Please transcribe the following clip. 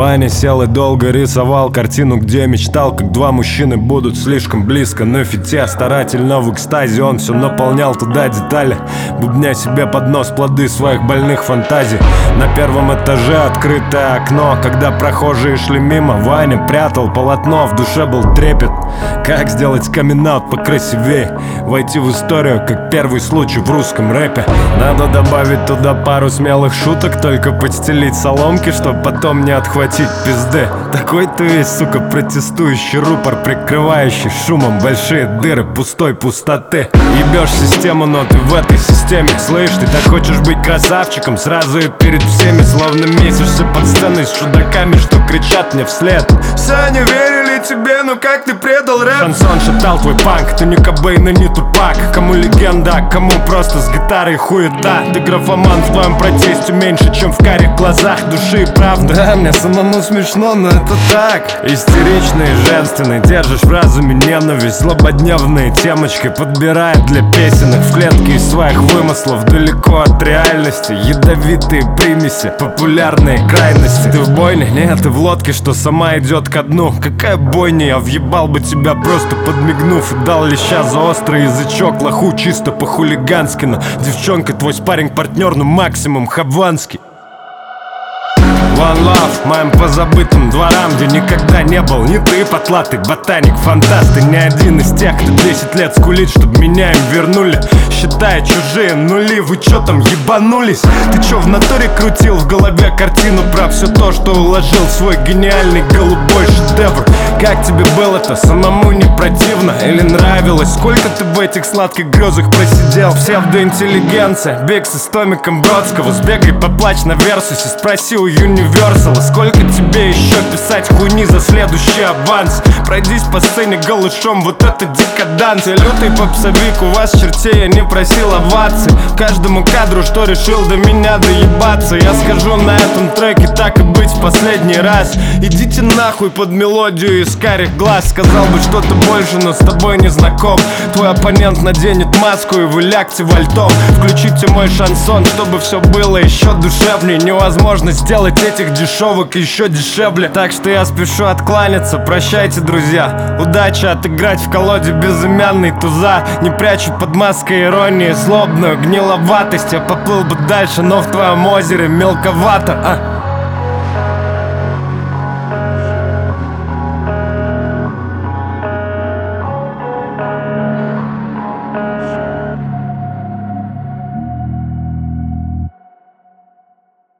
Ваня сел и долго рисовал картину, где мечтал, как два мужчины будут слишком близко. На фите старательно в экстазе он все наполнял туда детали, бубня себе под нос плоды своих больных фантазий. На первом этаже открытое окно, когда прохожие шли мимо, Ваня прятал полотно, в душе был трепет. Как сделать камин-аут покрасивей, войти в историю, как первый случай в русском рэпе. Надо добавить туда пару смелых шуток, только подстелить соломки, чтоб потом не отхватить пизды. Такой ты весь, сука, протестующий рупор, прикрывающий шумом большие дыры пустой пустоты. Ебешь систему, но ты в этой системе. Слышь, ты так хочешь быть красавчиком сразу и перед всеми, словно месишься под сценой с чудаками, что кричат мне вслед: все не верили тебе, ну как ты предал рэп? Шансон шатал твой панк, ты не Кобейн и не Тупак. Кому легенда, а кому просто с гитарой хуета. Ты графоман, в твоем протесте меньше, чем в карих глазах души и правды. Да, мне самому смешно, но это так. Истеричный и женственный, держишь в разуме ненависть. Злободневные темочки подбирает для песенок в клетке из своих вымыслов, далеко от реальности. Ядовитые примеси, популярные крайности. Ты в бойне? Нет, ты в лодке, что сама идет ко дну. Какая бойня, я въебал бы тебя, просто подмигнув, и дал леща за острый язычок. Лоху чисто по-хулигански, но девчонка твой спарринг-партнер, ну максимум Хованский. One Love, моим позабытым дворам, где никогда не был ни ты, потлатый ботаник, фантаст. Ты не один из тех, кто 10 лет скулит, чтоб меня им вернули, считая чужие нули. Вы чё там ебанулись? Ты чё в натуре крутил в голове картину про все то, что уложил в свой гениальный голубой шедевр? Как тебе было-то? Самому не противно или нравилось? Сколько ты в этих сладких грезах просидел? Псевдоинтеллигенция, Бикс с Томиком Бродского. Сбегай поплачь на Версусе, спроси у Юниверсала, сколько тебе еще писать хуйни за следующий аванс? Пройдись по сцене голышом, вот это декаданс. Я лютый попсовик, у вас чертей я не просил оваций. Каждому кадру, что решил до меня доебаться, я скажу на этом треке так и быть в последний раз. Идите нахуй под мелодию из карих глаз. Сказал бы что-то больше, но с тобой не знаком. Твой оппонент наденет маску и вы лягте вальтом. Включите мой шансон, чтобы все было еще душевнее. Невозможно сделать этих дешевок еще дешевле. Так что я спешу откланяться, прощайте, друзья. Удачи отыграть в колоде безымянный туза. Не прячу под маской иронии злобную гниловатость. Я поплыл бы дальше, но в твоем озере мелковато.